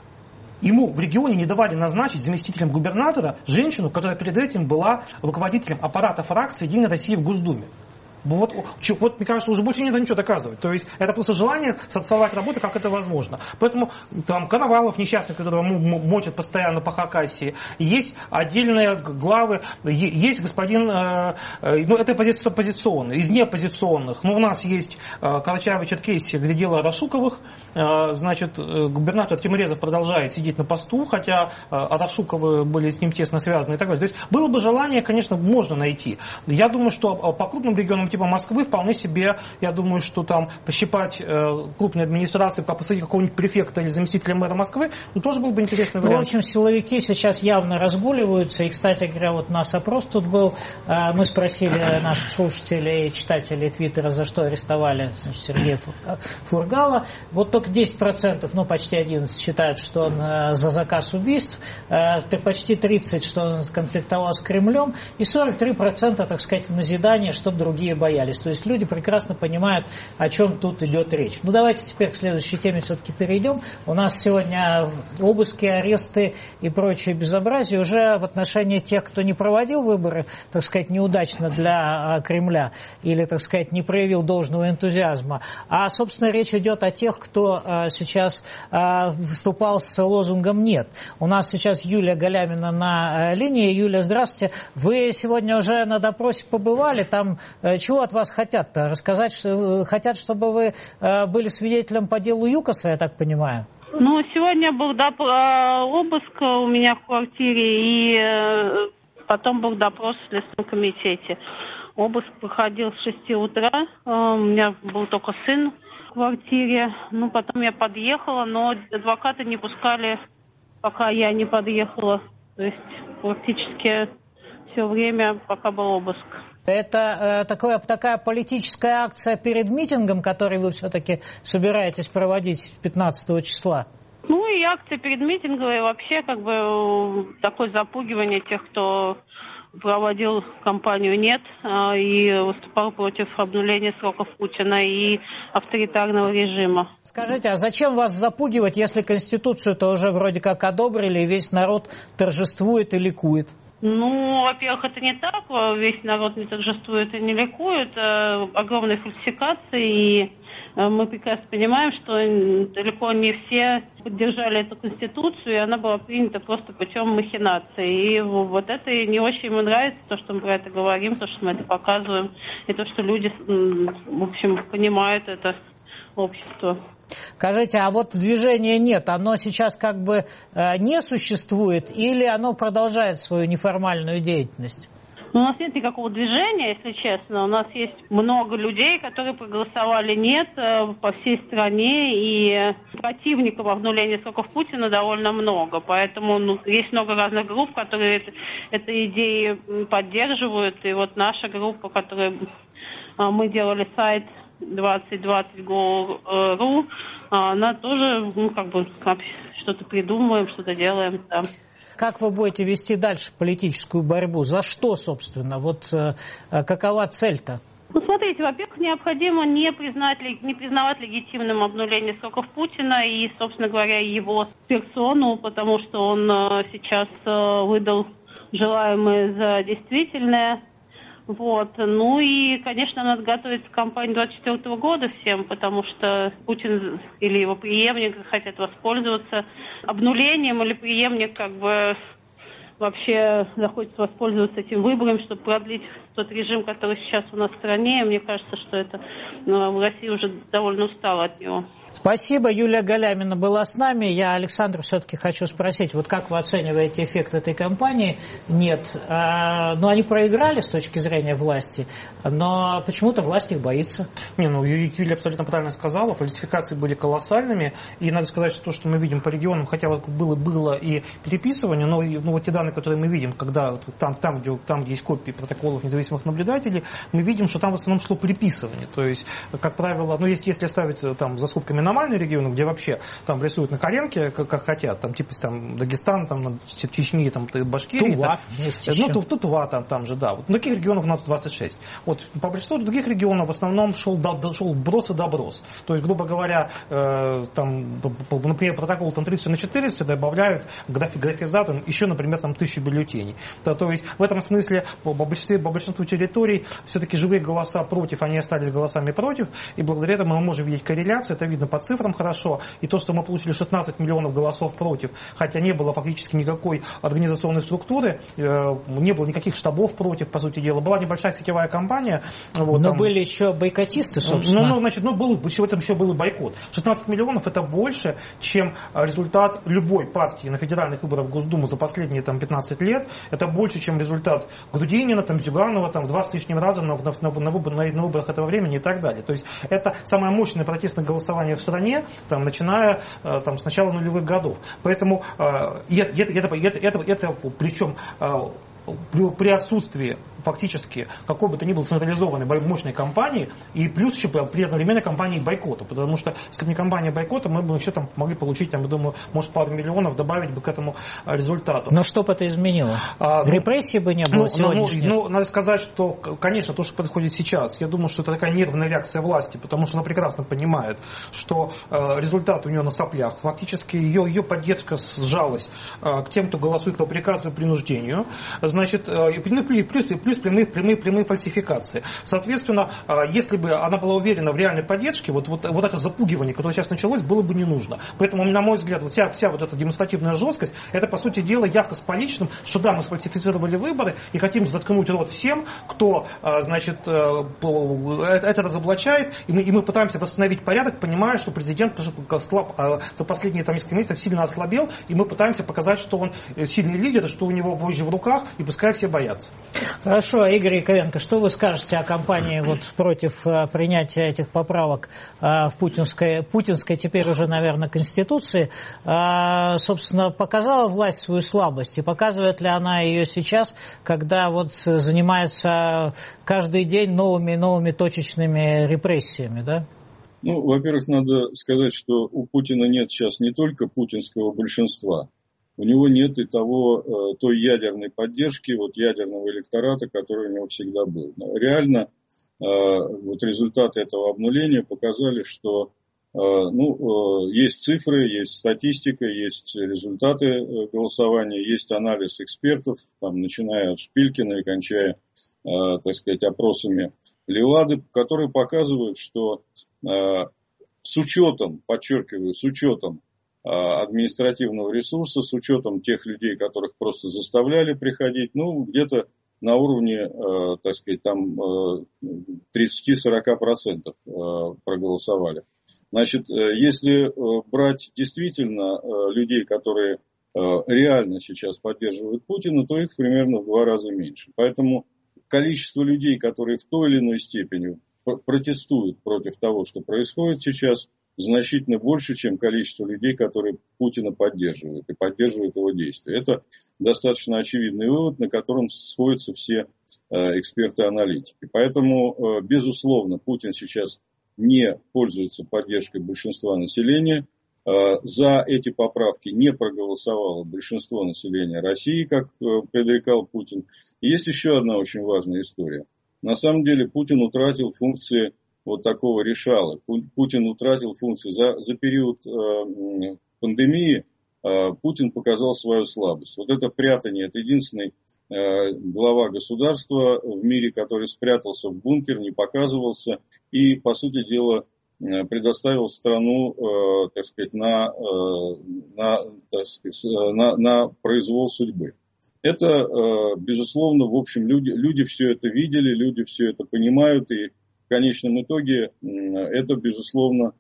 [SPEAKER 2] Ему в регионе не давали назначить заместителем губернатора женщину, которая перед этим была руководителем аппарата фракции «Единой России» в Госдуме. Вот, мне кажется, уже больше не надо ничего доказывать. То есть это просто желание социализовать работу, как это возможно. Поэтому там Коновалов несчастный, которого мочат постоянно по Хакасии. Есть отдельные главы, есть господин, это оппозиционный, из неоппозиционных. У нас есть Карачаево-Черкесия, где дело Рашуковых. Значит, губернатор Тимирезов продолжает сидеть на посту, хотя Рашуковы были с ним тесно связаны и так далее. То есть было бы желание, конечно, можно найти. Я думаю, что по крупным регионам типа Москвы вполне себе, я думаю, что там пощипать крупные администрации, посадить какого-нибудь префекта или заместителя мэра Москвы, тоже был бы интересный вариант.
[SPEAKER 1] В общем, силовики сейчас явно разгуливаются. И, кстати говоря, вот у нас опрос тут был. Мы спросили наших слушателей и читателей Твиттера, за что арестовали Сергея Фургала. Вот только 10%, почти 11% считают, что он за заказ убийств, почти 30%, что он конфликтовал с Кремлем, и 43%, так сказать, в назидание, чтобы другие боялись. То есть люди прекрасно понимают, о чем тут идет речь. Давайте теперь к следующей теме все-таки перейдем. У нас сегодня обыски, аресты и прочее безобразие уже в отношении тех, кто не проводил выборы, так сказать, неудачно для Кремля или, так сказать, не проявил должного энтузиазма. А, собственно, речь идет о тех, кто сейчас выступал с лозунгом «нет». У нас сейчас Юлия Галямина на линии. Юлия, здравствуйте. Вы сегодня уже на допросе побывали. Там чего от вас хотят-то? Рассказать, что хотят, чтобы вы были свидетелем по делу ЮКОСа, я так понимаю?
[SPEAKER 5] Сегодня был обыск у меня в квартире, и потом был допрос в Следственном комитете. Обыск проходил с 6 утра. У меня был только сын в квартире. Потом я подъехала, но адвокаты не пускали, пока я не подъехала. То есть практически все время, пока был обыск.
[SPEAKER 1] Это такая политическая акция перед митингом, который вы все-таки собираетесь проводить 15 числа?
[SPEAKER 5] И акция перед митингом, и вообще такое запугивание тех, кто проводил кампанию «Нет» и выступал против обнуления сроков Путина и авторитарного режима.
[SPEAKER 1] Скажите, а зачем вас запугивать, если Конституцию-то уже вроде как одобрили, и весь народ торжествует и ликует?
[SPEAKER 5] Ну, во-первых, это не так. Весь народ не торжествует и не ликует. Огромные фальсификации, и мы прекрасно понимаем, что далеко не все поддержали эту Конституцию, и она была принята просто путем махинации. И вот это не очень ему нравится, то, что мы про это говорим, то, что мы это показываем, и то, что люди, в общем, понимают это общество.
[SPEAKER 1] Скажите, а вот движения «Нет», оно сейчас как бы не существует или оно продолжает свою неформальную деятельность?
[SPEAKER 5] У нас нет никакого движения, если честно. У нас есть много людей, которые проголосовали «Нет» по всей стране, и противников обнуления сроков Путина довольно много. Поэтому есть много разных групп, которые этой идеи поддерживают. И вот наша группа, мы делали сайт 2020.go.ru, она тоже, что-то придумываем, что-то делаем там.
[SPEAKER 1] Как вы будете вести дальше политическую борьбу? За что, собственно? Вот какова цель-то?
[SPEAKER 5] Ну, смотрите, во-первых, необходимо не признавать легитимным обнуление сроков Путина и, собственно говоря, его персону, потому что он сейчас выдал желаемое за действительное. Вот. Ну и, конечно, надо готовиться к кампании 2024 года всем, потому что Путин или его преемник хотят воспользоваться обнулением, или преемник вообще захочет воспользоваться этим выбором, чтобы продлить тот режим, который сейчас у нас в стране. И мне кажется, что это в России уже довольно устала от него.
[SPEAKER 1] Спасибо. Юлия Галямина была с нами. Я, Александр, все-таки хочу спросить, вот как вы оцениваете эффект этой кампании? Нет. Они проиграли с точки зрения власти, но почему-то власть их боится.
[SPEAKER 2] Юлия абсолютно правильно сказала, фальсификации были колоссальными, и надо сказать, что то, что мы видим по регионам, хотя было и переписывание, но вот те данные, которые мы видим, когда там, где есть копии протоколов независимых наблюдателей, мы видим, что там в основном шло переписывание. То есть, как правило, если ставить там за скобками нормальные регионы, где вообще там рисуют на коленке, как хотят, там типа Дагестан, Чечни, Башкирии.
[SPEAKER 1] Тува.
[SPEAKER 2] Тува там же, да. Вот таких регионов у нас 26. Вот по большинству других регионов в основном шел вброс и доброс. То есть, грубо говоря, например, протокол 30 на 400 добавляют графизатом еще, например, 1000 бюллетеней. То есть, в этом смысле по большинству территорий все-таки живые голоса против, они остались голосами против, и благодаря этому мы можем видеть корреляцию, это видно по цифрам хорошо, и то, что мы получили 16 миллионов голосов против, хотя не было фактически никакой организационной структуры, не было никаких штабов против, по сути дела, была небольшая сетевая кампания.
[SPEAKER 1] Но были еще бойкотисты, собственно.
[SPEAKER 2] Еще был и бойкот. 16 миллионов это больше, чем результат любой партии на федеральных выборах в Госдуму за последние 15 лет, это больше, чем результат Грудинина, Зюганова, в 2 с лишним раза на выборах этого времени и так далее. То есть это самое мощное протестное голосование в стране, начиная с начала нулевых годов. Поэтому это причем при отсутствии фактически какой бы то ни было централизованной мощной кампании, и плюс еще при одновременной кампании бойкота, потому что если бы не кампания бойкота, мы бы еще могли получить, я думаю, может, пару миллионов добавить бы к этому результату.
[SPEAKER 1] Но что бы это изменило? Репрессий бы не было сегодняшних?
[SPEAKER 2] Надо сказать, что, конечно, то, что происходит сейчас, я думаю, что это такая нервная реакция власти, потому что она прекрасно понимает, что результат у нее на соплях. Фактически ее поддержка сжалась к тем, кто голосует по приказу и принуждению. Значит, плюс прямые фальсификации. Соответственно, если бы она была уверена в реальной поддержке, вот это запугивание, которое сейчас началось, было бы не нужно. Поэтому, на мой взгляд, вся вот эта демонстративная жесткость, это, по сути дела, явка с поличным, что да, мы сфальсифицировали выборы и хотим заткнуть рот всем, кто, это разоблачает, и мы пытаемся восстановить порядок, понимая, что президент за последние несколько месяцев сильно ослабел, и мы пытаемся показать, что он сильный лидер, что у него вожжи в руках, и пускай все боятся.
[SPEAKER 1] Хорошо, Игорь Яковенко, что вы скажете о кампании против принятия этих поправок в путинской теперь уже, наверное, Конституции? Собственно, показала власть свою слабость, и показывает ли она ее сейчас, когда занимается каждый день новыми точечными репрессиями, да?
[SPEAKER 4] Во-первых, надо сказать, что у Путина нет сейчас не только путинского большинства, у него нет и той ядерной поддержки, вот ядерного электората, который у него всегда был. Реально вот результаты этого обнуления показали, что есть цифры, есть статистика, есть результаты голосования, есть анализ экспертов, там, начиная от Шпилькина и кончая, так сказать, опросами Левады, которые показывают, что с учетом, подчеркиваю, с учетом административного ресурса, с учетом тех людей, которых просто заставляли приходить, где-то на уровне, так сказать, там 30-40% проголосовали. Значит, если брать действительно людей, которые реально сейчас поддерживают Путина, то их примерно в 2 раза меньше. Поэтому количество людей, которые в той или иной степени протестуют против того, что происходит сейчас, значительно больше, чем количество людей, которые Путина поддерживают и поддерживают его действия. Это достаточно очевидный вывод, на котором сходятся все эксперты-аналитики. Поэтому, безусловно, Путин сейчас не пользуется поддержкой большинства населения. За эти поправки не проголосовало большинство населения России, как предрекал Путин. И есть еще одна очень важная история. На самом деле Путин утратил функции вот такого решала. Путин утратил функции. За период пандемии Путин показал свою слабость. Вот это прятание, это единственный глава государства в мире, который спрятался в бункер, не показывался и, по сути дела, предоставил страну, так сказать, на произвол судьбы. Это, безусловно, в общем, люди все это видели, люди все это понимают, и в конечном итоге это, безусловно,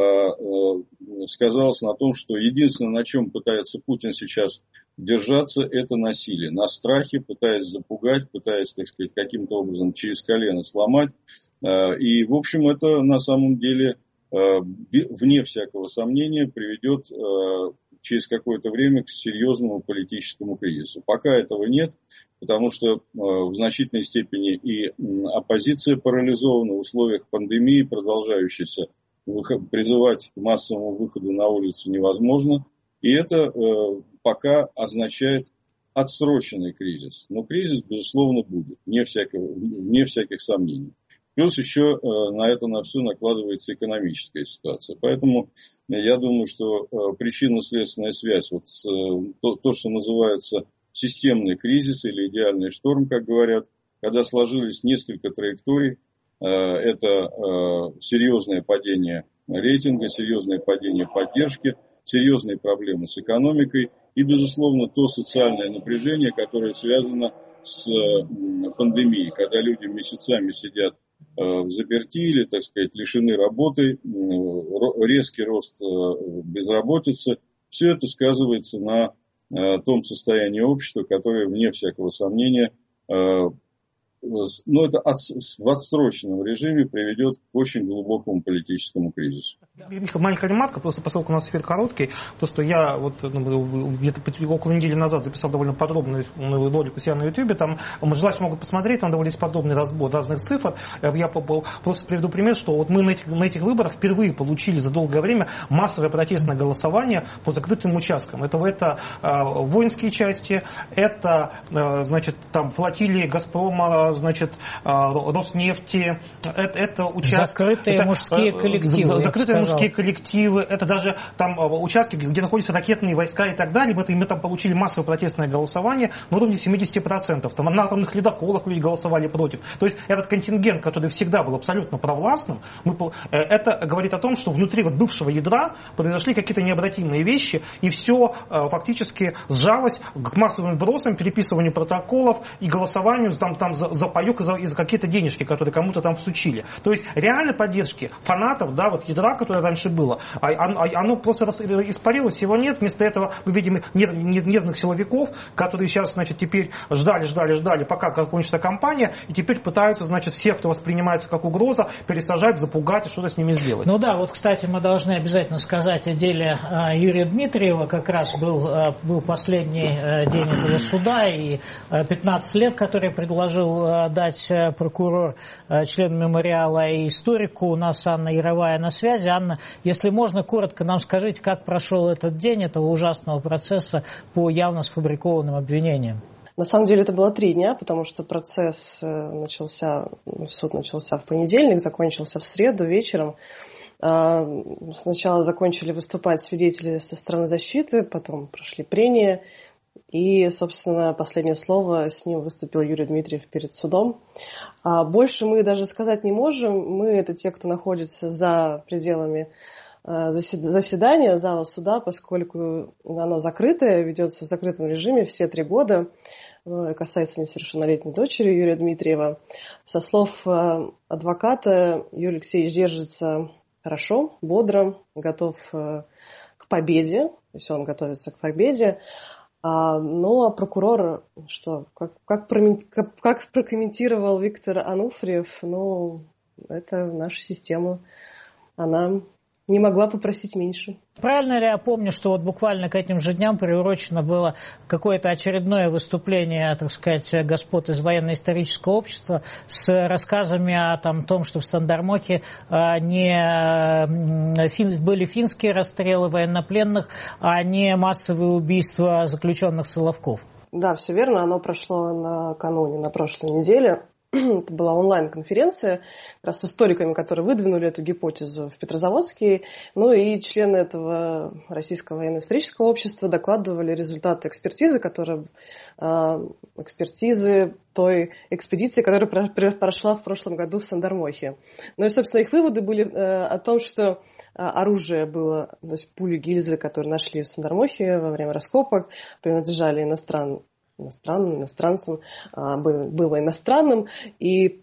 [SPEAKER 4] сказалось на том, что единственное, на чем пытается Путин сейчас держаться, это насилие. На страхе, пытаясь запугать, пытаясь, так сказать, каким-то образом через колено сломать. И, в общем, это на самом деле, вне всякого сомнения, приведет через какое-то время к серьезному политическому кризису. Пока этого нет, потому что в значительной степени и оппозиция парализована в условиях пандемии, продолжающейся. Призывать к массовому выходу на улицу невозможно. И это пока означает отсроченный кризис. Но кризис, безусловно, будет, вне всяких сомнений. Плюс еще на все накладывается экономическая ситуация. Поэтому я думаю, что причинно-следственная связь, то, что называется системный кризис или идеальный шторм, как говорят, когда сложились несколько траекторий, это серьезное падение рейтинга, серьезное падение поддержки, серьезные проблемы с экономикой и, безусловно, то социальное напряжение, которое связано с пандемией, когда люди месяцами сидят в заперти или, так сказать, лишены работы, резкий рост безработицы. Все это сказывается на том состоянии общества, которое, вне всякого сомнения, но это в отсроченном режиме приведет к очень глубокому политическому кризису.
[SPEAKER 2] Маленькая ремарка, просто поскольку у нас эфир короткий, то, что я где-то около недели назад записал довольно подробную ролик у себя на YouTube, там желающие могут посмотреть, там довольно подробный разбор разных цифр. Я просто приведу пример, что вот мы на этих выборах впервые получили за долгое время массовое протестное голосование по закрытым участкам. Это воинские части, это, значит, там флотилии Газпрома, значит, Роснефти, это участки...
[SPEAKER 1] Закрытые мужские коллективы.
[SPEAKER 2] Закрытые мужские коллективы, это даже там участки, где находятся ракетные войска и так далее. Мы там получили массовое протестное голосование на уровне 70%. Там на атомных ледоколах люди голосовали против. То есть этот контингент, который всегда был абсолютно провластным, это говорит о том, что внутри бывшего ядра произошли какие-то необратимые вещи, и все фактически сжалось к массовым вбросам, переписыванию протоколов и голосованию там за паёк и за какие-то денежки, которые кому-то там всучили. То есть реальной поддержки фанатов, да, вот ядра, которое раньше было, оно просто испарилось, его нет. Вместо этого мы видим нервных силовиков, которые сейчас, значит, теперь ждали, пока кончится кампания, и теперь пытаются, значит, всех, кто воспринимается как угроза, пересажать, запугать и что-то с ними сделать.
[SPEAKER 1] Ну да, вот, кстати, мы должны обязательно сказать о деле Юрия Дмитриева. Как раз был последний день этого суда, и 15 лет, которые предложил дать прокурор члену мемориала и историку. У нас Анна Яровая на связи. Анна, если можно, коротко нам скажите, как прошел этот день этого ужасного процесса по явно сфабрикованным обвинениям.
[SPEAKER 6] На самом деле это было 3 дня, потому что суд начался в понедельник, закончился в среду вечером. Сначала закончили выступать свидетели со стороны защиты, потом прошли прения. И, собственно, последнее слово с ним выступил Юрий Дмитриев перед судом. Больше мы даже сказать не можем. Мы — это те, кто находится за пределами заседания зала суда, поскольку оно закрытое, ведется в закрытом режиме все 3 года. Касается несовершеннолетней дочери Юрия Дмитриева. Со слов адвоката, Юрий Алексеевич держится хорошо, бодро, готов к победе. То есть он готовится к победе. Но прокурор, как прокомментировал Виктор Ануфриев, это наша система, она не могла попросить меньше.
[SPEAKER 1] Правильно ли я помню, что вот буквально к этим же дням приурочено было какое-то очередное выступление, так сказать, господ из военно-исторического общества с рассказами о том, что в Сандармохе были финские расстрелы военнопленных, а не массовые убийства заключенных Соловков? Да, все верно. Оно прошло накануне, на прошлой неделе. Это была онлайн-конференция как раз с историками, которые выдвинули эту гипотезу в Петрозаводске. И члены этого Российского военно-исторического общества докладывали результаты экспертизы, экспертизы той экспедиции, которая прошла в прошлом году в Сандармохе. И, собственно, их выводы были о том, что оружие было, то есть пули, гильзы, которые нашли в Сандармохе во время раскопок, принадлежали иностранцам, было иностранным, и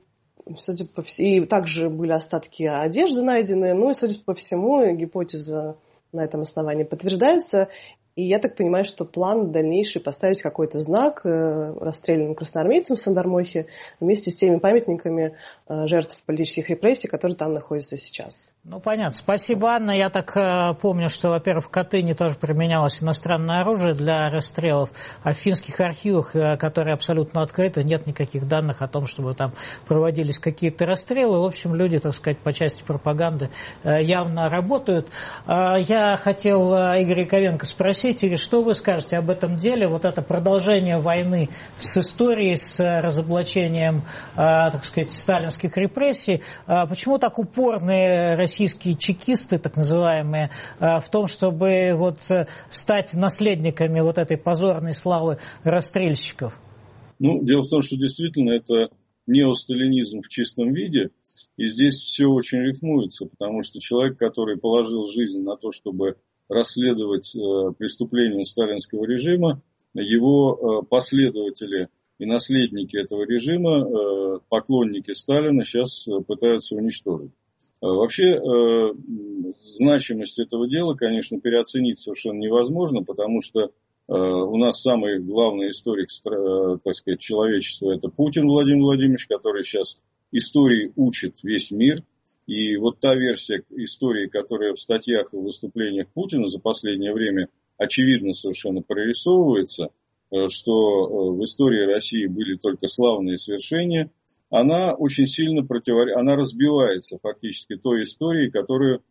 [SPEAKER 1] также были остатки одежды найдены, и, судя по всему, гипотеза на этом основании подтверждается. И я так понимаю, что план дальнейший поставить какой-то знак расстрелянным красноармейцам в Сандармохе вместе с теми памятниками жертв политических репрессий, которые там находятся сейчас. Понятно. Спасибо, Анна. Я так помню, что, во-первых, в Катыни тоже применялось иностранное оружие для расстрелов, а в финских архивах, которые абсолютно открыты, нет никаких данных о том, чтобы там проводились какие-то расстрелы. В общем, люди, так сказать, по части пропаганды явно работают. Я хотел Игоря Яковенко спросить, Игорь, что вы скажете об этом деле? Вот это продолжение войны с историей, с разоблачением, так сказать, сталинских репрессий. Почему так упорные российские чекисты, так называемые, в том, чтобы стать наследниками этой позорной славы расстрельщиков?
[SPEAKER 4] Дело в том, что действительно это неосталинизм в чистом виде, и здесь все очень рифмуется, потому что человек, который положил жизнь на то, чтобы расследовать преступления сталинского режима, его последователи и наследники этого режима, поклонники Сталина, сейчас пытаются уничтожить. Вообще, значимость этого дела, конечно, переоценить совершенно невозможно, потому что у нас самый главный историк, так сказать, человечества — это Путин Владимир Владимирович, который сейчас истории учит весь мир. И та версия истории, которая в статьях и выступлениях Путина за последнее время очевидно совершенно прорисовывается, что в истории России были только славные свершения, она очень сильно она разбивается фактически той историей, которую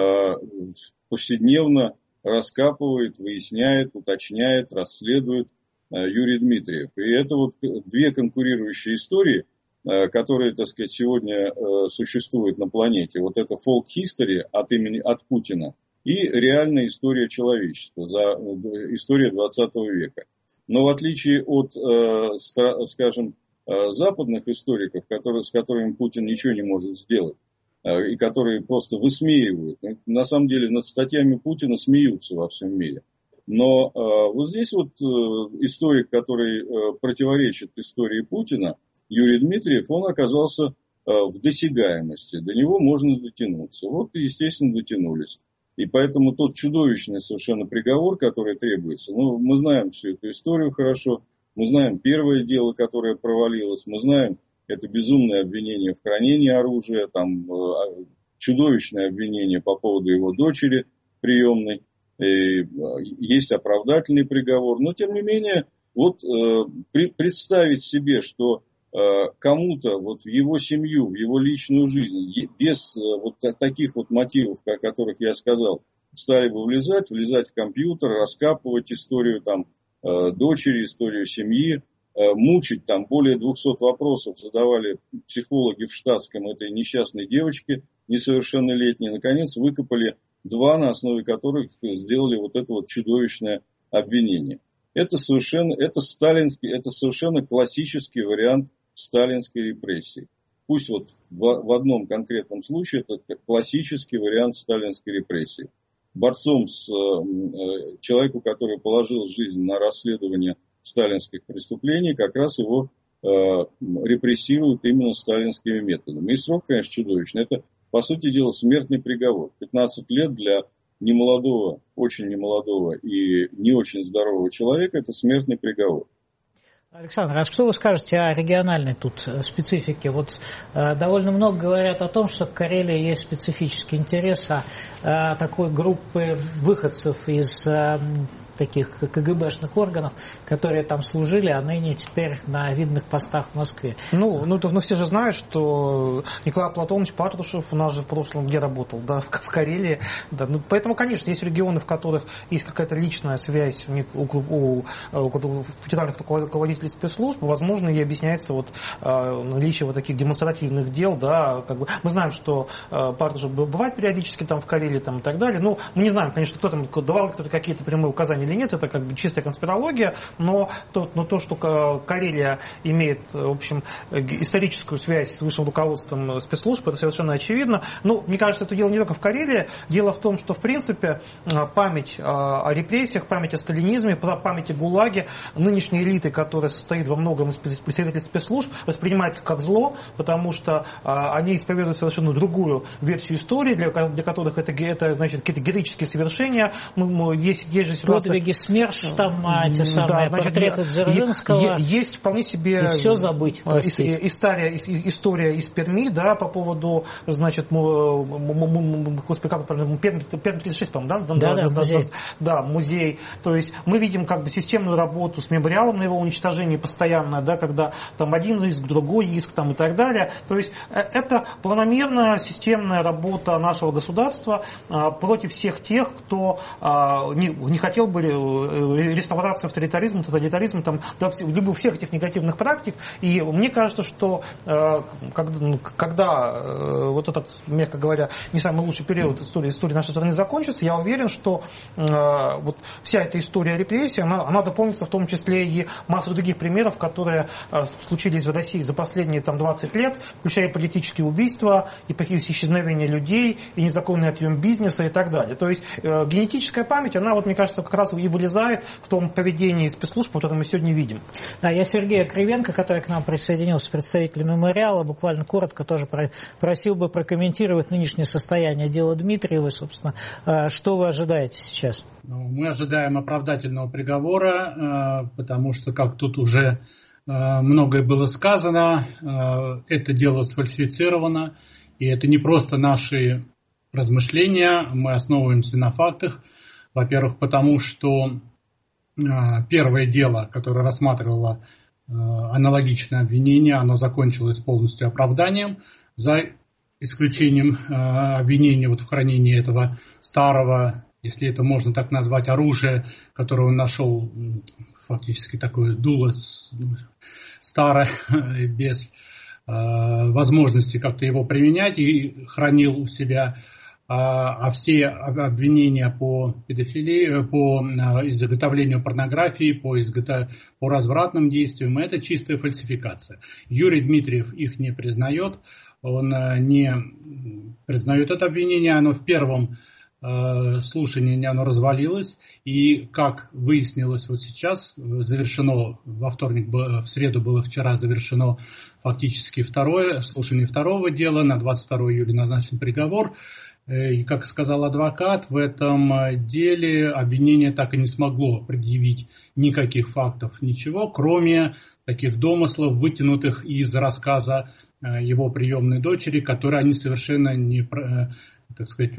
[SPEAKER 4] повседневно раскапывает, выясняет, уточняет, расследует Юрий Дмитриев. И это 2 конкурирующие истории, которые, так сказать, сегодня существуют на планете. Это folk history от Путина и реальная история человечества, история 20 века. Но в отличие от, скажем, западных историков, с которыми Путин ничего не может сделать, и которые просто высмеивают, на самом деле над статьями Путина смеются во всем мире. Но здесь историк, который противоречит истории Путина, Юрий Дмитриев, он оказался в досягаемости. До него можно дотянуться. Естественно, дотянулись. И поэтому тот чудовищный совершенно приговор, который требуется, мы знаем всю эту историю хорошо, мы знаем первое дело, которое провалилось, мы знаем это безумное обвинение в хранении оружия, чудовищное обвинение по поводу его дочери приемной, есть оправдательный приговор, но тем не менее, представить себе, что кому-то вот в его семью, в его личную жизнь, без вот таких вот мотивов, о которых я сказал, стали бы влезать в компьютер, раскапывать историю там дочери, историю семьи, мучить там более 200 вопросов задавали психологи в штатском этой несчастной девочке несовершеннолетней, наконец выкопали 2, на основе которых сделали вот это вот чудовищное обвинение. Это совершенно классический вариант сталинской репрессии. Пусть вот в одном конкретном случае это классический вариант сталинской репрессии. Борцом с человеком, который положил жизнь на расследование сталинских преступлений, как раз его репрессируют именно сталинскими методами. И срок, конечно, чудовищный. Это, по сути дела, смертный приговор. 15 лет для немолодого, очень немолодого и не очень здорового человека – это смертный приговор.
[SPEAKER 1] Александр, а что вы скажете о региональной тут специфике? Вот довольно много говорят о том, что в Карелии есть специфический интерес, такой группы выходцев из таких КГБшных органов, которые там служили, а ныне теперь на видных постах в Москве.
[SPEAKER 2] Ну, все же знают, что Николай Платонович Патрушев у нас же в прошлом где работал, да, в Карелии. Да. Ну, поэтому, конечно, есть регионы, в которых есть какая-то личная связь у федеральных руководителей спецслужб, возможно, и объясняется вот наличие вот таких демонстративных дел, да, как бы мы знаем, что Патрушев бывает периодически там в Карелии там, и так далее. Ну, мы не знаем, конечно, кто там давал какие-то прямые указания или нет, это как бы чистая конспирология, но то, что Карелия имеет, в общем, историческую связь с высшим руководством спецслужб, это совершенно очевидно. Ну, мне кажется, это дело не только в Карелии. Дело в том, что, в принципе, память о репрессиях, память о сталинизме, память о ГУЛАГе нынешней элиты, которая состоит во многом из представителей спецслужб, воспринимается как зло, потому что они исповедуют совершенно другую версию истории, для которых это значит, какие-то героические совершения. Есть же ситуация...
[SPEAKER 1] Подвиги СМЕРШ, там те самые портреты Дзержинского.
[SPEAKER 2] Есть вполне себе...
[SPEAKER 1] И все забыть.
[SPEAKER 2] История из Перми, да, по поводу, значит, господи, как правильно, Перми 36, по-моему, да?
[SPEAKER 1] Музей.
[SPEAKER 2] Да, музей. То есть мы видим как бы системную работу с мемориалом на его уничтожении постоянно, да, когда там один иск, другой иск там, и так далее. То есть это планомерная системная работа нашего государства против всех тех, кто не хотел бы реставрации авторитаризма, тоталитаризма, там, да, либо всех этих негативных практик. И мне кажется, что когда вот этот, мягко говоря, не самый лучший период истории нашей страны закончится, я уверен, что вот вся эта история репрессий, она дополнится в том числе и массу других примеров, которые случились в России за последние там, 20 лет, включая политические убийства, и исчезновение людей, и незаконный отъем бизнеса и так далее. То есть генетическая память, она, вот, мне кажется, как раз и вылезает в том поведении спецслужб, которое мы сегодня видим.
[SPEAKER 1] Да, я Сергей Кривенко, который к нам присоединился, представитель мемориала, буквально коротко тоже просил бы прокомментировать нынешнее состояние дела Дмитриевой, собственно. Что вы ожидаете сейчас?
[SPEAKER 7] Мы ожидаем оправдательного приговора, потому что, как тут уже многое было сказано, это дело сфальсифицировано, и это не просто наши размышления, мы основываемся на фактах. Во-первых, потому что первое дело, которое рассматривало аналогичное обвинение, оно закончилось полностью оправданием, за исключением обвинения вот в хранении этого старого, если это можно так назвать, оружия, которое он нашел, фактически такое дуло старое, без возможности как-то его применять, и хранил у себя. А все обвинения по педофилии, по изготовлению порнографии, по развратным действиям, это чистая фальсификация. Юрий Дмитриев их не признает, он не признает это обвинение, оно в первом слушании оно развалилось, и, как выяснилось вот сейчас, завершено во вторник, в среду было вчера завершено фактически слушание второго дела, на 22 июля назначен приговор. И, как сказал адвокат, в этом деле обвинение так и не смогло предъявить никаких фактов, ничего, кроме таких домыслов, вытянутых из рассказа его приемной дочери, которые они совершенно не, так сказать,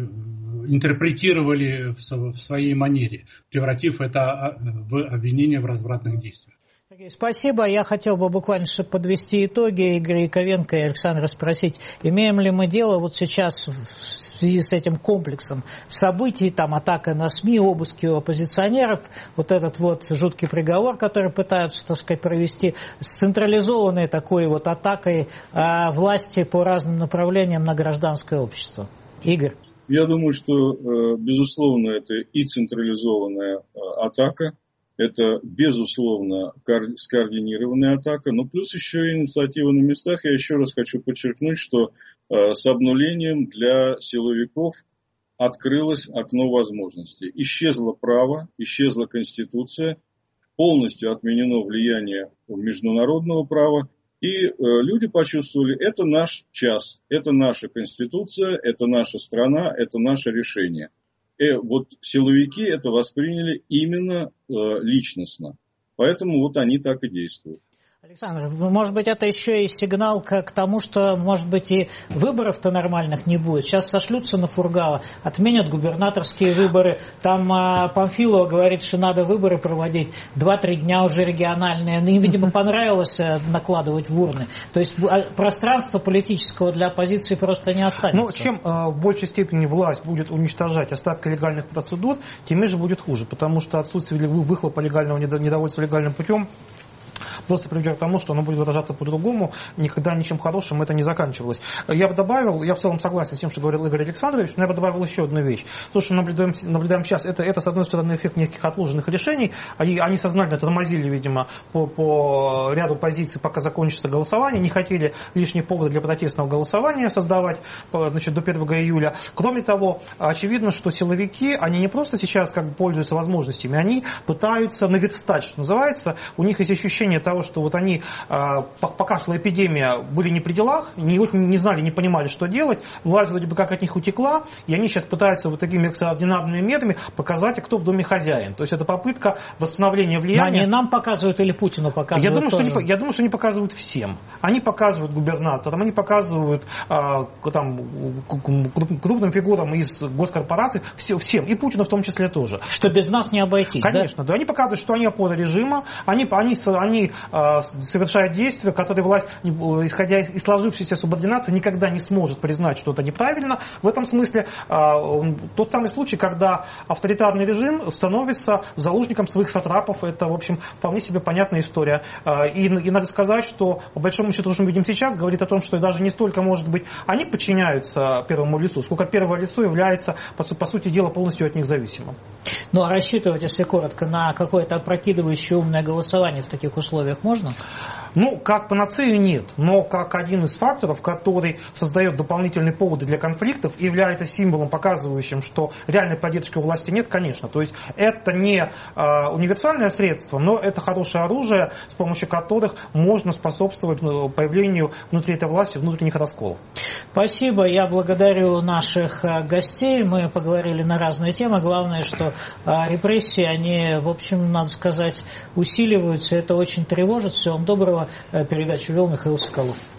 [SPEAKER 7] интерпретировали в своей манере, превратив это в обвинение в развратных действиях.
[SPEAKER 1] Спасибо. Я хотел бы буквально, чтобы подвести итоги, Игоря Яковенко и Александра спросить, имеем ли мы дело вот сейчас в связи с этим комплексом событий, там атака на СМИ, обыски у оппозиционеров, вот этот вот жуткий приговор, который пытаются, так сказать, провести, с централизованной такой вот атакой власти по разным направлениям на гражданское общество. Игорь?
[SPEAKER 4] Я думаю, что, безусловно, это и централизованная атака, это, безусловно, скоординированная атака, но плюс еще и инициатива на местах. Я еще раз хочу подчеркнуть, что с обнулением для силовиков открылось окно возможностей. Исчезло право, исчезла Конституция, полностью отменено влияние международного права, и люди почувствовали, это наш час, это наша Конституция, это наша страна, это наше решение. И вот силовики это восприняли именно личностно. Поэтому вот они так и действуют.
[SPEAKER 1] Александр, может быть, это еще и сигнал к тому, что, может быть, и выборов-то нормальных не будет. Сейчас сошлются на Фургала, отменят губернаторские выборы. Там Памфилова говорит, что надо выборы проводить 2-3 дня уже региональные. Им, видимо, понравилось накладывать в урны. То есть пространства политического для оппозиции просто не останется.
[SPEAKER 2] Ну, чем в большей степени власть будет уничтожать остатки легальных процедур, тем же будет хуже. Потому что отсутствие выхлопа легального недовольства легальным путем просто приведет к тому, что оно будет выражаться по-другому, никогда ничем хорошим это не заканчивалось. Я бы добавил, я в целом согласен с тем, что говорил Игорь Александрович, но я бы добавил еще одну вещь. То, что наблюдаем сейчас, это с одной стороны эффект неких отложенных решений, они сознательно тормозили, видимо, по ряду позиций, пока закончится голосование, не хотели лишние поводы для протестного голосования создавать, значит, до 1 июля. Кроме того, очевидно, что силовики, они не просто сейчас как бы пользуются возможностями, они пытаются наверстать, что называется, у них есть ощущение того, что вот они, пока шла эпидемия, были не при делах, не знали, не понимали, что делать, власть вроде бы как от них утекла, и они сейчас пытаются вот такими экстраординарными методами показать, кто в доме хозяин. То есть это попытка восстановления влияния.
[SPEAKER 1] Они нам показывают или Путину показывают?
[SPEAKER 2] Я думаю, что они показывают всем. Они показывают губернаторам, они показывают крупным фигурам из госкорпораций, всем, и Путину в том числе тоже.
[SPEAKER 1] Что без нас не обойтись,
[SPEAKER 2] конечно, да? Они показывают, что они опора режима, они совершают действия, которые власть, исходя из сложившейся субординации, никогда не сможет признать, что это неправильно. В этом смысле тот самый случай, когда авторитарный режим становится заложником своих сатрапов, это, в общем, вполне себе понятная история. И надо сказать, что, по большому счету, что мы видим сейчас, говорит о том, что даже не столько, может быть, они подчиняются первому лицу, сколько первое лицо является, по сути дела, полностью от них зависимым.
[SPEAKER 1] Ну, а рассчитывать, если коротко, на какое-то опрокидывающее умное голосование в таких условиях можно?
[SPEAKER 2] Ну, как панацею нет, но как один из факторов, который создает дополнительные поводы для конфликтов и является символом, показывающим, что реальной поддержки у власти нет, конечно. То есть это не универсальное средство, но это хорошее оружие, с помощью которых можно способствовать появлению внутри этой власти внутренних расколов.
[SPEAKER 1] Спасибо, я благодарю наших гостей, мы поговорили на разные темы, главное, что репрессии, они, в общем, надо сказать, усиливаются, это очень тревожит. Всего вам доброго. Передачу вел Михаил Соколов.